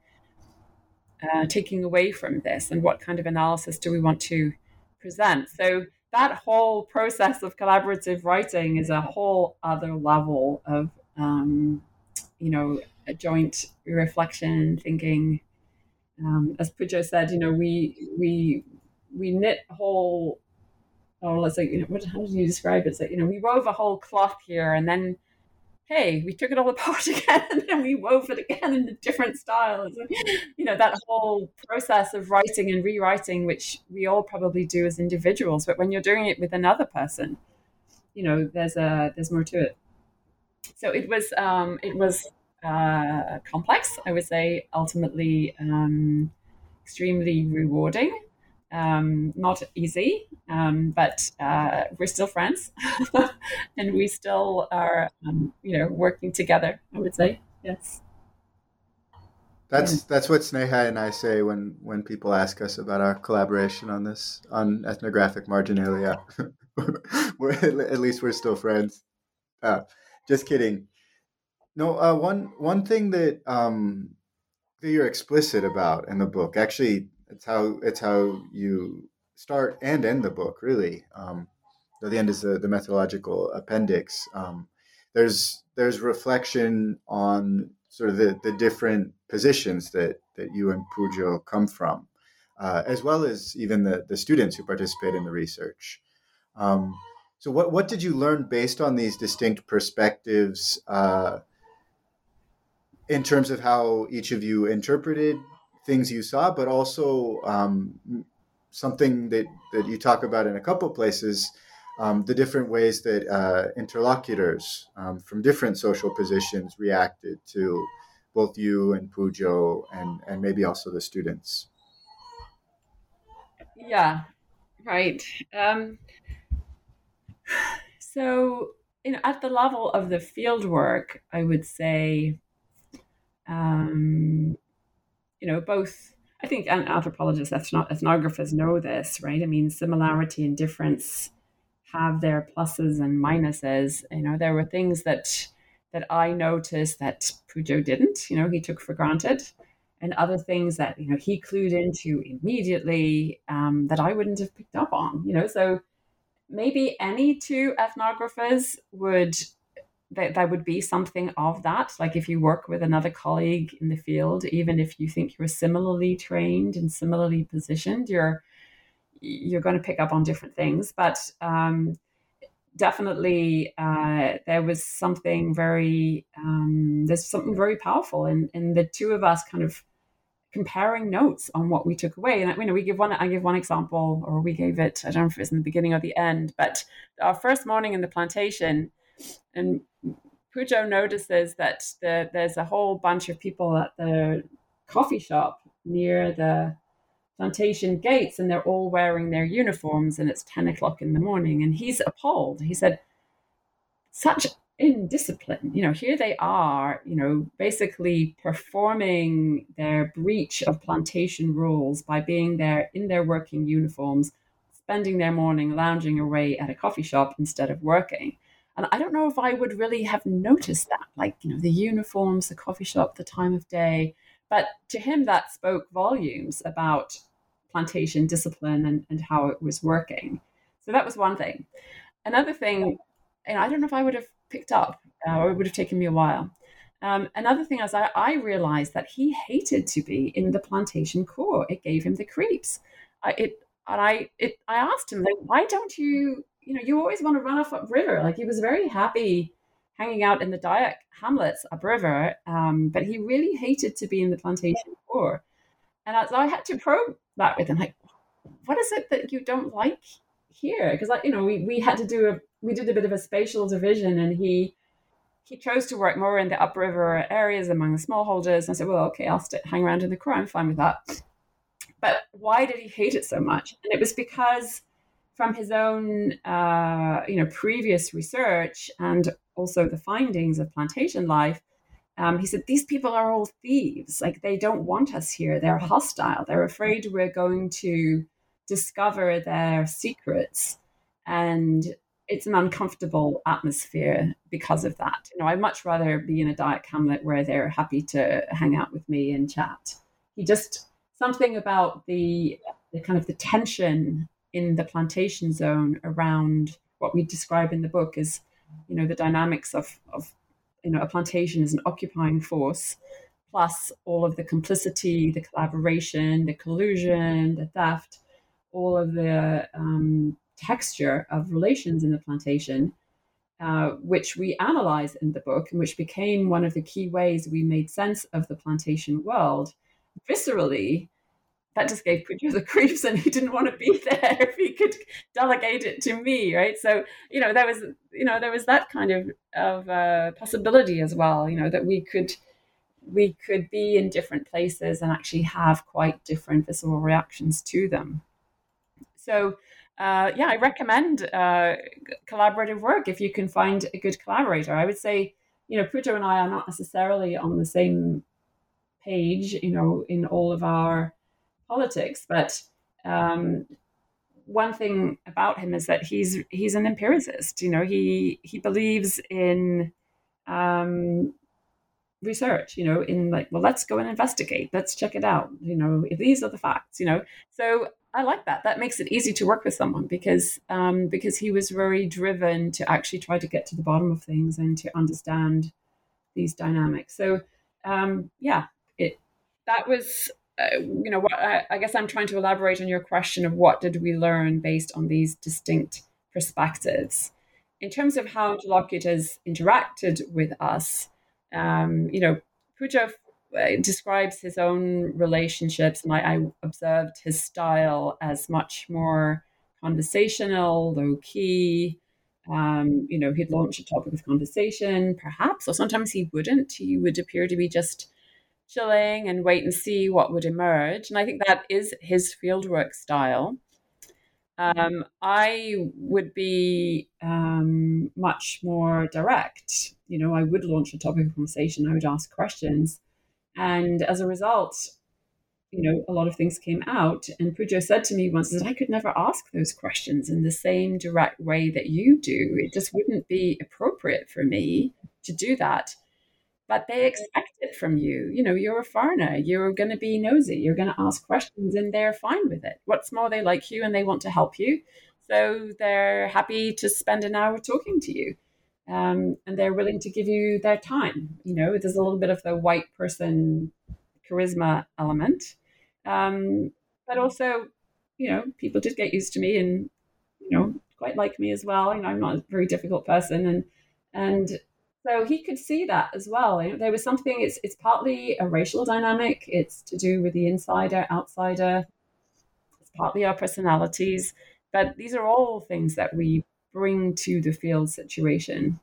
uh, taking away from this? And what kind of analysis do we want to present? So that whole process of collaborative writing is a whole other level of, um, you know, a joint reflection, thinking. Um, as Pujo said, you know, we we we knit a whole, oh, let's say, you know, what, how did you describe it? It's like, you know, we wove a whole cloth here, and then, hey, we took it all apart again, and then we wove it again in a different style. So, you know, that whole process of writing and rewriting, which we all probably do as individuals, but when you're doing it with another person, you know, there's a there's more to it. So it was um, it was uh, complex, I would say, ultimately um, extremely rewarding. Um, not easy, um, but uh, we're still friends, and we still are, um, you know, working together, I would say. Yes. That's Yeah. that's what Sneha and I say when, when people ask us about our collaboration on this, on ethnographic marginalia. We're, at least we're still friends. Uh, just kidding. No, uh, one one thing that um, that you're explicit about in the book, actually, it's how it's how you start and end the book, really. Um, at the end is the, the methodological appendix. Um, there's there's reflection on sort of the, the different positions that that you and Pujo come from, uh, as well as even the, the students who participate in the research. Um, so what, what did you learn based on these distinct perspectives uh, in terms of how each of you interpreted things you saw, but also um, something that, that you talk about in a couple places, um, the different ways that uh, interlocutors um, from different social positions reacted to both you and Pujo and, and maybe also the students. Yeah, right. Um, so, you know, at the level of the field work, I would say, um, you know, both, I think anthropologists, ethnographers know this, right? I mean, similarity and difference have their pluses and minuses. You know, there were things that that I noticed that Pujo didn't, you know, he took for granted, and other things that, you know, he clued into immediately um, that I wouldn't have picked up on, you know. So maybe any two ethnographers would, that there would be something of that. Like if you work with another colleague in the field, even if you think you're similarly trained and similarly positioned, you're you're going to pick up on different things. But um, definitely uh, there was something very, um, there's something very powerful in, in the two of us kind of comparing notes on what we took away. And you know, we give one, I give one example, or we gave it, I don't know if it was in the beginning or the end, but our first morning in the plantation, and Pujo notices that the, there's a whole bunch of people at the coffee shop near the plantation gates, and they're all wearing their uniforms, and it's ten o'clock in the morning, and he's appalled. He said, such indiscipline, you know, here they are, you know, basically performing their breach of plantation rules by being there in their working uniforms, spending their morning lounging away at a coffee shop instead of working. And I don't know if I would really have noticed that, like, you know, the uniforms, the coffee shop, the time of day. But to him, that spoke volumes about plantation discipline and, and how it was working. So that was one thing. Another thing, and I don't know if I would have picked up, uh, or it would have taken me a while. Um, another thing is I, I realized that he hated to be in the plantation corps. It gave him the creeps. I, it, and I, it, I asked him, like, why don't you, you know, you always want to run off upriver. Like, he was very happy hanging out in the Dayak hamlets upriver, um, but he really hated to be in the plantation corps. And I, so I had to probe that with him, like, what is it that you don't like here? Because, like, you know, we, we had to do a, we did a bit of a spatial division, and he he chose to work more in the upriver areas among the smallholders. And I said, well, okay, I'll stay, hang around in the corps. I'm fine with that. But why did he hate it so much? And it was because from his own, uh, you know, previous research and also the findings of plantation life, um, he said, these people are all thieves. Like, they don't want us here. They're hostile. They're afraid we're going to discover their secrets. And it's an uncomfortable atmosphere because of that. You know, I'd much rather be in a Dayak hamlet where they're happy to hang out with me and chat. He just, something about the, the kind of the tension in the plantation zone around what we describe in the book as, you know, the dynamics of, of, you know, a plantation as an occupying force, plus all of the complicity, the collaboration, the collusion, the theft, all of the um, texture of relations in the plantation, uh, which we analyze in the book, and which became one of the key ways we made sense of the plantation world. Viscerally, that just gave Pujo the creeps, and he didn't want to be there if he could delegate it to me, right? So, you know, there was, you know, there was that kind of of uh, possibility as well, you know, that we could we could be in different places and actually have quite different visceral reactions to them. So, uh, yeah, I recommend uh, collaborative work if you can find a good collaborator. I would say, you know, Pujo and I are not necessarily on the same page, you know, in all of our politics, but um, one thing about him is that he's he's an empiricist. You know, he he believes in um, research. You know, in like, well, let's go and investigate. Let's check it out. You know, if these are the facts. You know, so I like that. That makes it easy to work with someone because um, because he was very driven to actually try to get to the bottom of things and to understand these dynamics. So um, yeah, it. that was, uh, you know, what I, I guess I'm trying to elaborate on your question of what did we learn based on these distinct perspectives. In terms of how interlocutors interacted with us, um, you know, Pujo uh, describes his own relationships, and I, I observed his style as much more conversational, low key. Um, you know, he'd launch a topic of conversation, perhaps, or sometimes he wouldn't. He would appear to be just chilling and wait and see what would emerge. And I think that is his fieldwork style. Um, I would be um, much more direct. You know, I would launch a topic of conversation. I would ask questions. And as a result, you know, a lot of things came out. And Pujo said to me once that I could never ask those questions in the same direct way that you do. It just wouldn't be appropriate for me to do that. But they expect it from you. You know, you're a foreigner. You're going to be nosy. You're going to ask questions, and they're fine with it. What's more, they like you and they want to help you. So they're happy to spend an hour talking to you. Um, and they're willing to give you their time. You know, there's a little bit of the white person charisma element. Um, but also, you know, people did get used to me and, you know, quite like me as well. You know, I'm not a very difficult person. And, and, So he could see that as well. You know, there was something, it's it's partly a racial dynamic. It's to do with the insider, outsider. It's partly our personalities. But these are all things that we bring to the field situation,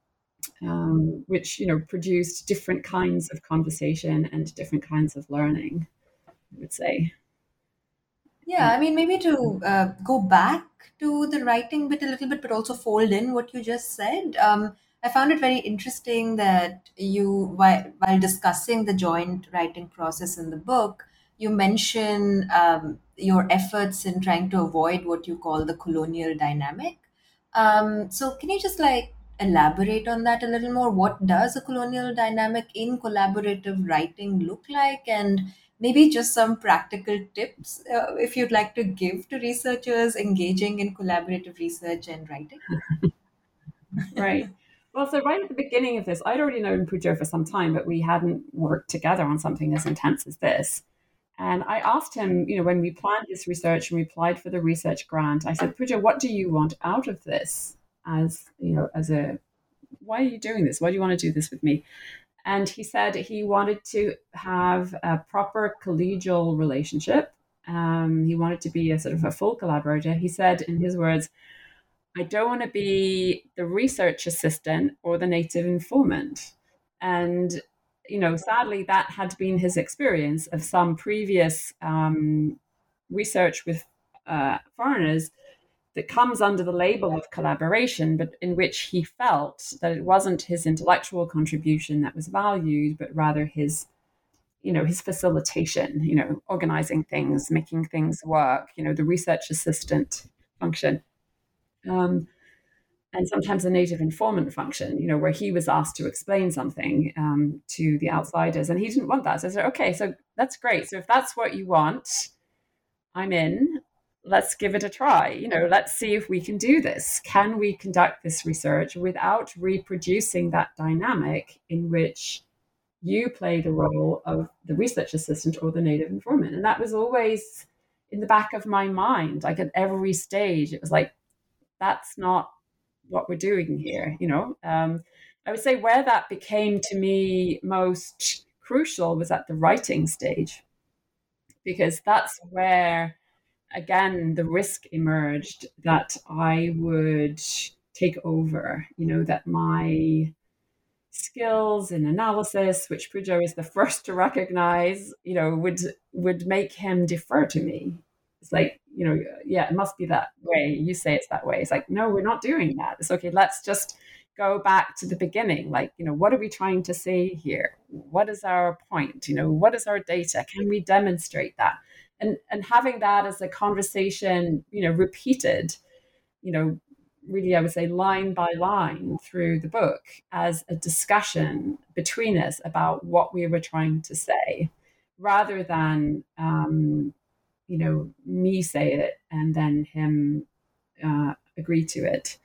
um, which, you know, produced different kinds of conversation and different kinds of learning, I would say. Yeah, I mean, maybe to uh, go back to the writing bit a little bit, but also fold in what you just said. Um, I found it very interesting that you, while, while discussing the joint writing process in the book, you mention um, your efforts in trying to avoid what you call the colonial dynamic. Um, so, can you just like elaborate on that a little more? What does a colonial dynamic in collaborative writing look like? And maybe just some practical tips uh, if you'd like to give to researchers engaging in collaborative research and writing. Right. Well, so right at the beginning of this, I'd already known Pujo for some time, but we hadn't worked together on something as intense as this. And I asked him, you know, when we planned this research and we applied for the research grant, I said, Pujo, what do you want out of this? As, you know, as a, why are you doing this? Why do you want to do this with me? And he said he wanted to have a proper collegial relationship. Um, he wanted to be a sort of a full collaborator. He said, in his words, I don't want to be the research assistant or the native informant. And, you know, sadly, that had been his experience of some previous um, research with uh, foreigners that comes under the label of collaboration, but in which he felt that it wasn't his intellectual contribution that was valued, but rather his, you know, his facilitation, you know, organizing things, making things work, you know, the research assistant function. Um, and sometimes the native informant function, you know, where he was asked to explain something um, to the outsiders, and he didn't want that. So I said, okay, so that's great. So if that's what you want, I'm in. Let's give it a try. You know, let's see if we can do this. Can we conduct this research without reproducing that dynamic in which you play the role of the research assistant or the native informant? And that was always in the back of my mind. Like at every stage, it was like, that's not what we're doing here. You know, um, I would say where that became to me most crucial was at the writing stage, because that's where, again, the risk emerged that I would take over, you know, that my skills in analysis, which Pujo is the first to recognize, you know, would would make him defer to me. It's like, you know, yeah, it must be that way. You say it's that way. It's like, no, we're not doing that. It's okay. Let's just go back to the beginning. Like, you know, what are we trying to say here? What is our point? You know, what is our data? Can we demonstrate that? And and having that as a conversation, you know, repeated, you know, really, I would say line by line through the book as a discussion between us about what we were trying to say, rather than, um, you know, me say it and then him uh, agree to it.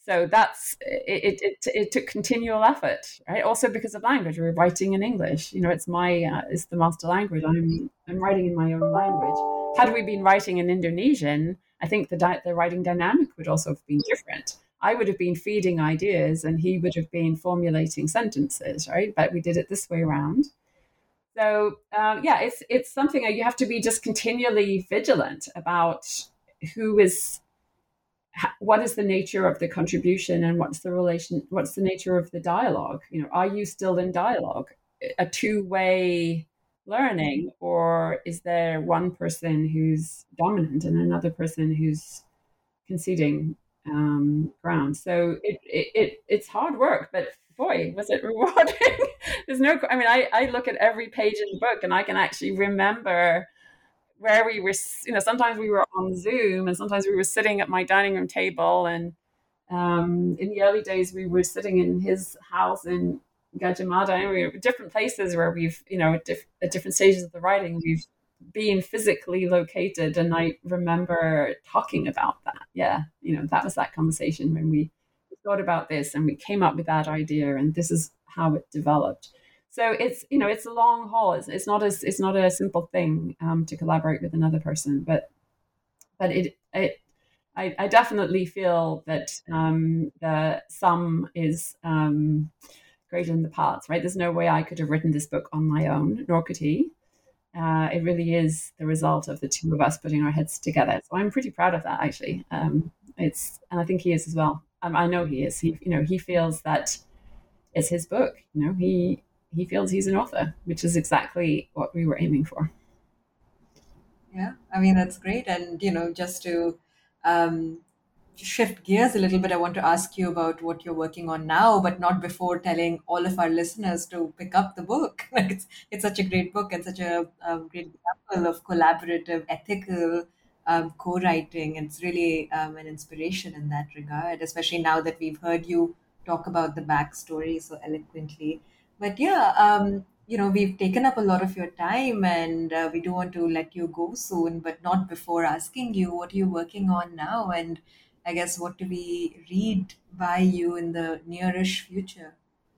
So that's it, it. It took continual effort, right? Also because of language, we're writing in English. You know, it's my uh, it's the master language. I'm I'm writing in my own language. Had we been writing in Indonesian, I think the di- the writing dynamic would also have been different. I would have been feeding ideas, and he would have been formulating sentences, right? But we did it this way around. So um, yeah, it's it's something you have to be just continually vigilant about who is. What is the nature of the contribution, and what's the relation, what's the nature of the dialogue? You know, are you still in dialogue, a two-way learning, or is there one person who's dominant and another person who's conceding um, ground? So it, it, it it's hard work, but boy, was it rewarding. There's no, I mean, I, I look at every page in the book and I can actually remember where we were, you know, sometimes we were on Zoom and sometimes we were sitting at my dining room table. And um, in the early days, we were sitting in his house in Gajah Mada, and we were different places where we've, you know, at, diff- at different stages of the writing, we've been physically located. And I remember talking about that. Yeah, you know, that was that conversation when we thought about this and we came up with that idea, and this is how it developed. So it's, you know, it's a long haul. It's, it's not as it's not a simple thing um, to collaborate with another person, but but it it I, I definitely feel that um, the sum is um, greater than the parts. Right? There's no way I could have written this book on my own, nor could he. Uh, it really is the result of the two of us putting our heads together. So I'm pretty proud of that, actually. Um, it's and I think he is as well. Um, I know he is. He you know he feels that it's his book. You know he. He feels he's an author, which is exactly what we were aiming for. Yeah, I mean, that's great. And, you know, just to um, shift gears a little bit, I want to ask you about what you're working on now, but not before telling all of our listeners to pick up the book. Like it's, it's such a great book and such a um, great example of collaborative, ethical um, co-writing. It's really um, an inspiration in that regard, especially now that we've heard you talk about the backstory so eloquently. But yeah, um, you know, we've taken up a lot of your time, and uh, we do want to let you go soon, but not before asking you what are you working on now, and I guess what do we read by you in the nearish future?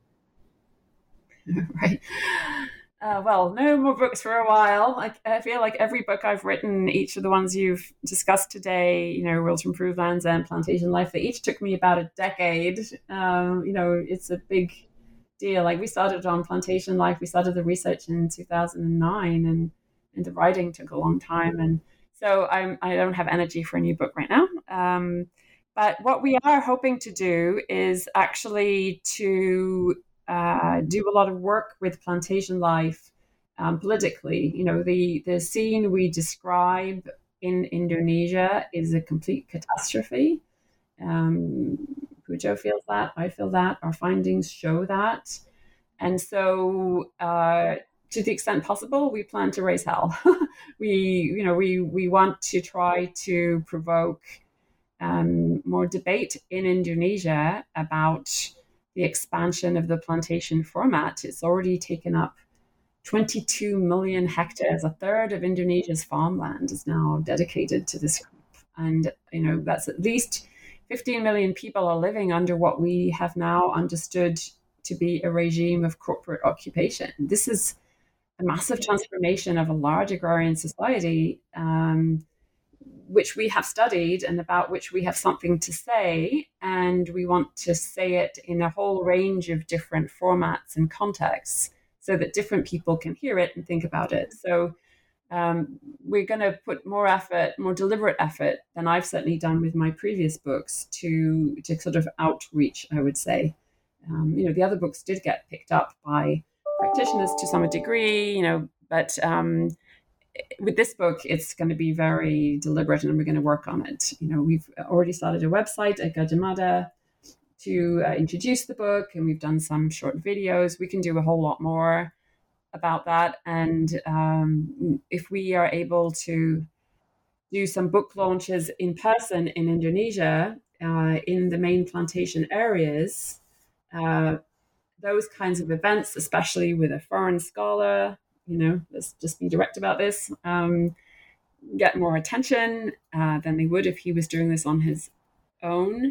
Right. Uh, well, no more books for a while. I, I feel like every book I've written, each of the ones you've discussed today, you know, Will to Improve Land's End, Plantation Life, they each took me about a decade. Um, you know, it's a big deal. Like we started on Plantation Life, we started the research in two thousand nine, and, and the writing took a long time. And so I'm, I don't have energy for a new book right now. Um, but what we are hoping to do is actually to uh, do a lot of work with Plantation Life um, politically. You know, the, the scene we describe in Indonesia is a complete catastrophe. Um, Pujo feels that, I feel that, our findings show that. And so uh, to the extent possible, we plan to raise hell. we, you know, we, we want to try to provoke um, more debate in Indonesia about the expansion of the plantation format. It's already taken up twenty-two million hectares. A third of Indonesia's farmland is now dedicated to this group. And, you know, that's at least fifteen million people are living under what we have now understood to be a regime of corporate occupation. This is a massive transformation of a large agrarian society, um, which we have studied and about which we have something to say. And we want to say it in a whole range of different formats and contexts so that different people can hear it and think about it. So Um, we're going to put more effort, more deliberate effort than I've certainly done with my previous books to to sort of outreach, I would say. Um, you know, the other books did get picked up by practitioners to some degree, you know, but um, with this book, it's going to be very deliberate, and we're going to work on it. You know, we've already started a website at Gajah Mada to uh, introduce the book, and we've done some short videos. We can do a whole lot more about that. And um, if we are able to do some book launches in person in Indonesia, uh, in the main plantation areas, uh, those kinds of events, especially with a foreign scholar, you know, let's just be direct about this, um, get more attention uh, than they would if he was doing this on his own.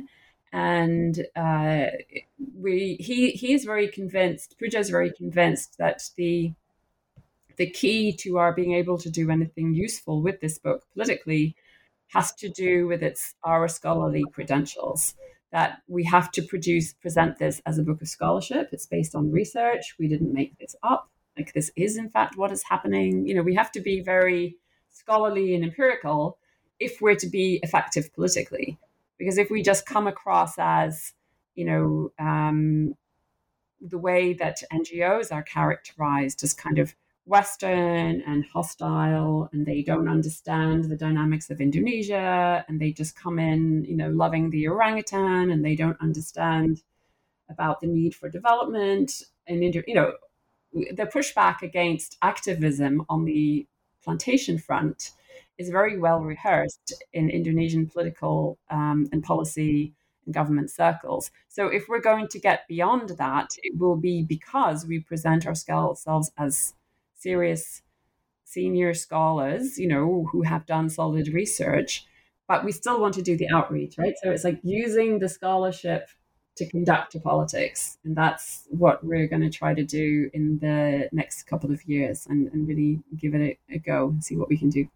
And uh, we he he is very convinced, Pooja is very convinced that the the key to our being able to do anything useful with this book politically has to do with its our scholarly credentials. That we have to produce present this as a book of scholarship. It's based on research. We didn't make this up. Like, this is in fact what is happening. You know, we have to be very scholarly and empirical if we're to be effective politically. Because if we just come across as, you know, um, the way that N G Os are characterized as kind of Western and hostile, and they don't understand the dynamics of Indonesia, and they just come in, you know, loving the orangutan, and they don't understand about the need for development. And, you know, the pushback against activism on the plantation front is very well rehearsed in Indonesian political um, and policy and government circles. So if we're going to get beyond that, it will be because we present ourselves as serious senior scholars, you know, who have done solid research, but we still want to do the outreach, right? So it's like using the scholarship to conduct the politics. And that's what we're going to try to do in the next couple of years, and, and really give it a, a go and see what we can do.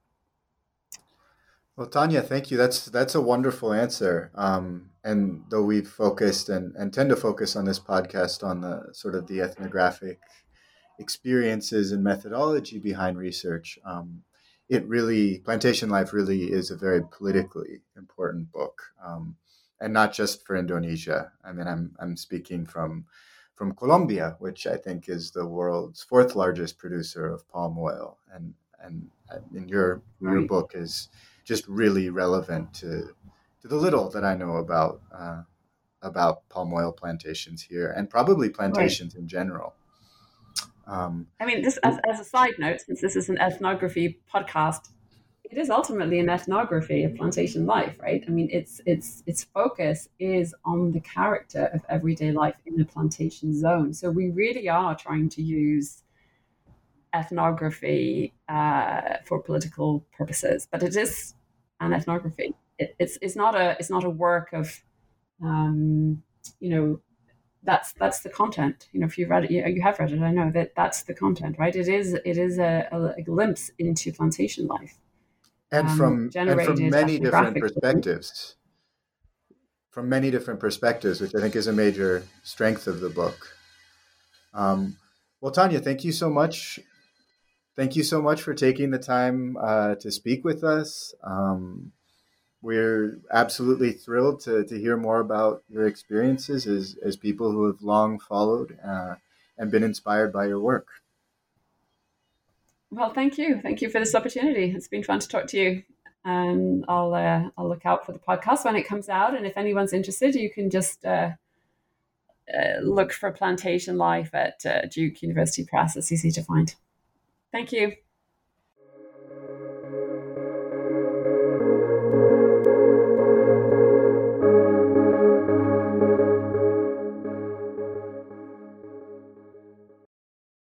Well, Tanya, thank you. That's that's a wonderful answer. Um, and though we've focused and, and tend to focus on this podcast on the sort of the ethnographic experiences and methodology behind research, um, it really, Plantation Life really is a very politically important book, um, and not just for Indonesia. I mean, I'm I'm speaking from from Colombia, which I think is the world's fourth largest producer of palm oil, and and in your your Right. book is just really relevant to to the little that I know about uh, about palm oil plantations here, and probably plantations right. in general. Um, I mean, this as, as a side note, since this is an ethnography podcast, it is ultimately an ethnography of plantation life, right? I mean, its its its focus is on the character of everyday life in the plantation zone. So we really are trying to use ethnography uh, for political purposes, but it is an ethnography. It, it's it's not a it's not a work of, um, you know. That's that's the content. You know, if you've read it, you, you have read it. I know that that's the content, right? It is it is a, a, a glimpse into plantation life, and um, from and from many different perspectives. From many different perspectives, which I think is a major strength of the book. Um, well, Tanya, thank you so much. Thank you so much for taking the time uh, to speak with us. Um, We're absolutely thrilled to, to hear more about your experiences as, as people who have long followed uh, and been inspired by your work. Well, thank you. Thank you for this opportunity. It's been fun to talk to you. And I'll uh, I'll look out for the podcast when it comes out. And if anyone's interested, you can just uh, uh, look for Plantation Life at uh, Duke University Press. It's easy to find. Thank you.